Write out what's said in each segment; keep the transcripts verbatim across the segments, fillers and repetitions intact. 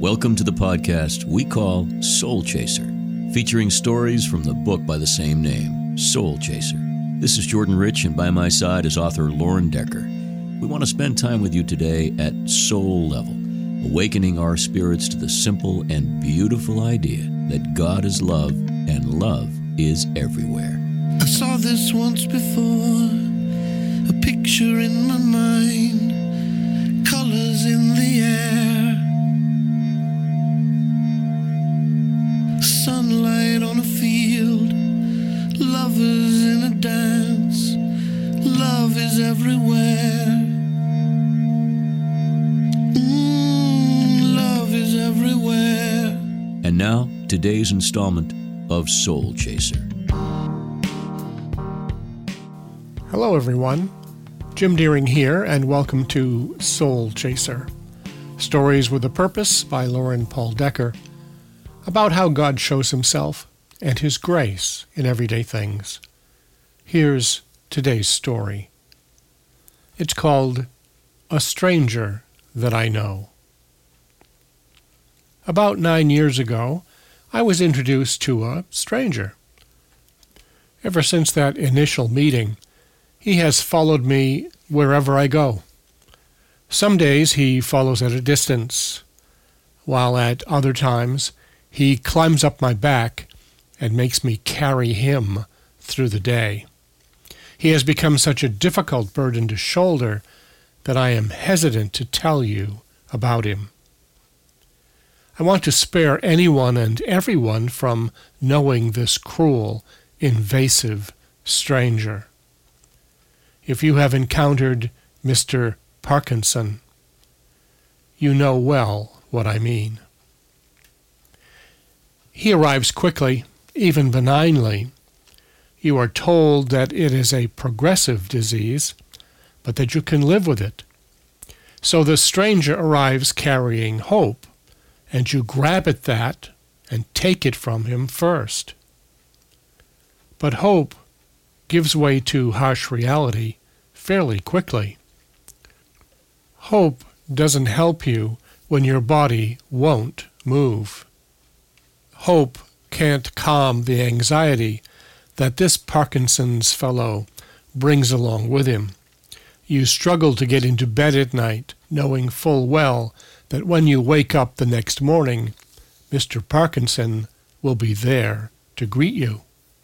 Welcome to the podcast we call Soul Chaser, featuring stories from the book by the same name, Soul Chaser. This is Jordan Rich, and by my side is author Lauren Decker. We want to spend time with you today at soul level, awakening our spirits to the simple and beautiful idea that God is love and love is everywhere. I saw this once before, a picture in my mind, colors in the air, sunlight on a field, lovers in a dance, love is everywhere. Mm, love is everywhere. And now, today's installment of Soul Chaser. Hello everyone, Jim Deering here, and welcome to Soul Chaser, Stories with a Purpose by Lauren Paul Decker, about how God shows himself and his grace in everyday things. Here's today's story. It's called A Stranger That I Know. About nine years ago, I was introduced to a stranger. Ever since that initial meeting, he has followed me wherever I go. Some days he follows at a distance, while at other times he climbs up my back and makes me carry him through the day. He has become such a difficult burden to shoulder that I am hesitant to tell you about him. I want to spare anyone and everyone from knowing this cruel, invasive stranger. If you have encountered Mister Parkinson, you know well what I mean. He arrives quickly, even benignly. You are told that it is a progressive disease, but that you can live with it. So the stranger arrives carrying hope, and you grab at that and take it from him first. But hope gives way to harsh reality fairly quickly. Hope doesn't help you when your body won't move. Hope can't calm the anxiety that this Parkinson's fellow brings along with him. You struggle to get into bed at night, knowing full well that when you wake up the next morning, Mister Parkinson will be there to greet you.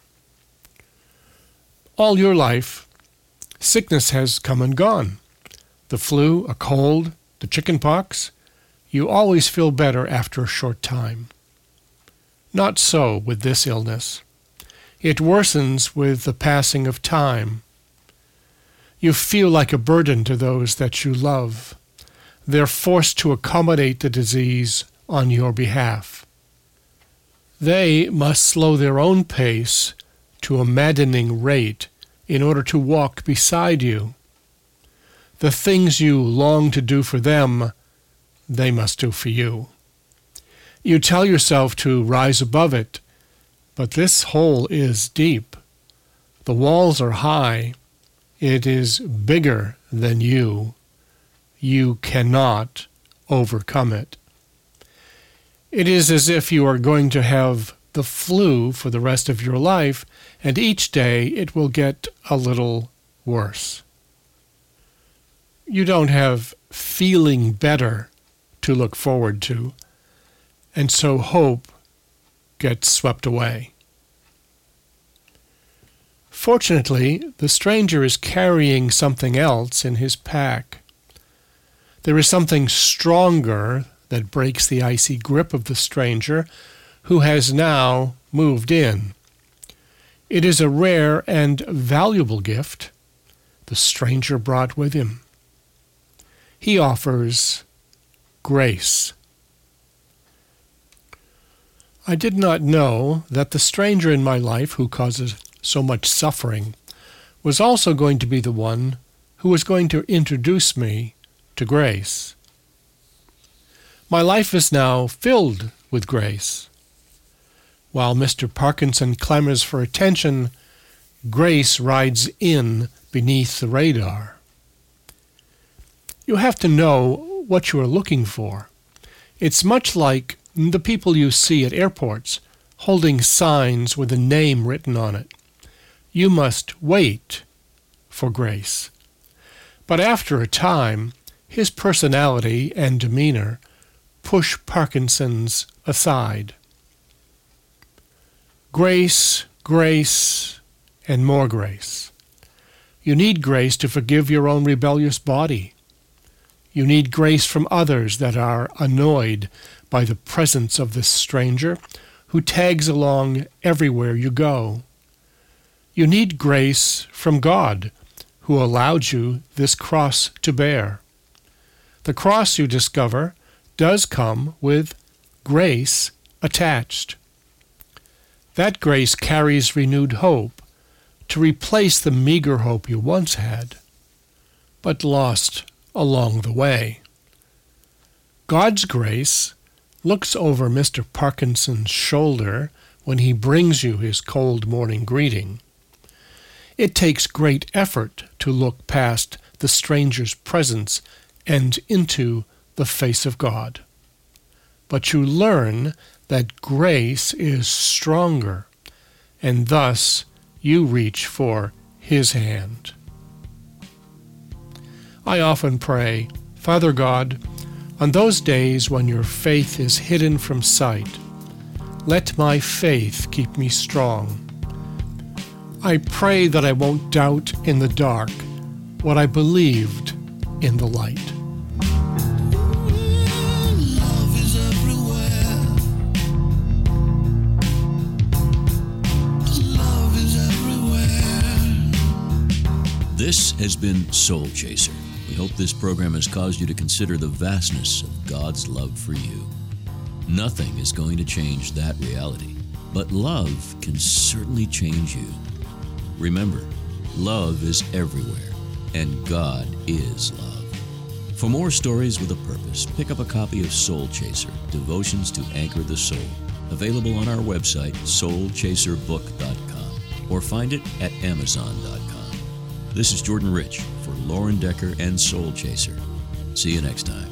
All your life, sickness has come and gone. The flu, a cold, the chicken pox, you always feel better after a short time. Not so with this illness. It worsens with the passing of time. You feel like a burden to those that you love. They're forced to accommodate the disease on your behalf. They must slow their own pace to a maddening rate in order to walk beside you. The things you long to do for them, they must do for you. You tell yourself to rise above it, but this hole is deep. The walls are high. It is bigger than you. You cannot overcome it. It is as if you are going to have the flu for the rest of your life, and each day it will get a little worse. You don't have feeling better to look forward to, and so hope gets swept away. Fortunately, the stranger is carrying something else in his pack. There is something stronger that breaks the icy grip of the stranger, who has now moved in. It is a rare and valuable gift the stranger brought with him. He offers grace. I did not know that the stranger in my life who causes so much suffering was also going to be the one who was going to introduce me to grace. My life is now filled with grace. While Mister Parkinson clamors for attention, grace rides in beneath the radar. You have to know what you are looking for. It's much like the people you see at airports holding signs with a name written on it. You must wait for grace. But after a time, his personality and demeanor push Parkinson's aside. Grace, grace, and more grace. You need grace to forgive your own rebellious body. You need grace from others that are annoyed by the presence of this stranger who tags along everywhere you go. You need grace from God, who allowed you this cross to bear. The cross, you discover, does come with grace attached. That grace carries renewed hope to replace the meager hope you once had, but lost along the way. God's grace looks over Mister Parkinson's shoulder when he brings you his cold morning greeting. It takes great effort to look past the stranger's presence and into the face of God. But you learn that grace is stronger, and thus you reach for his hand. I often pray, Father God, on those days when your faith is hidden from sight, let my faith keep me strong. I pray that I won't doubt in the dark what I believed in the light. Love is everywhere. Love is everywhere. This has been Soul Chaser. We hope this program has caused you to consider the vastness of God's love for you. Nothing is going to change that reality, but love can certainly change you. Remember, love is everywhere, and God is love. For more stories with a purpose, pick up a copy of Soul Chaser, Devotions to Anchor the Soul, available on our website, soul chaser book dot com, or find it at amazon dot com. This is Jordan Rich for Lauren Decker and Soul Chaser. See you next time.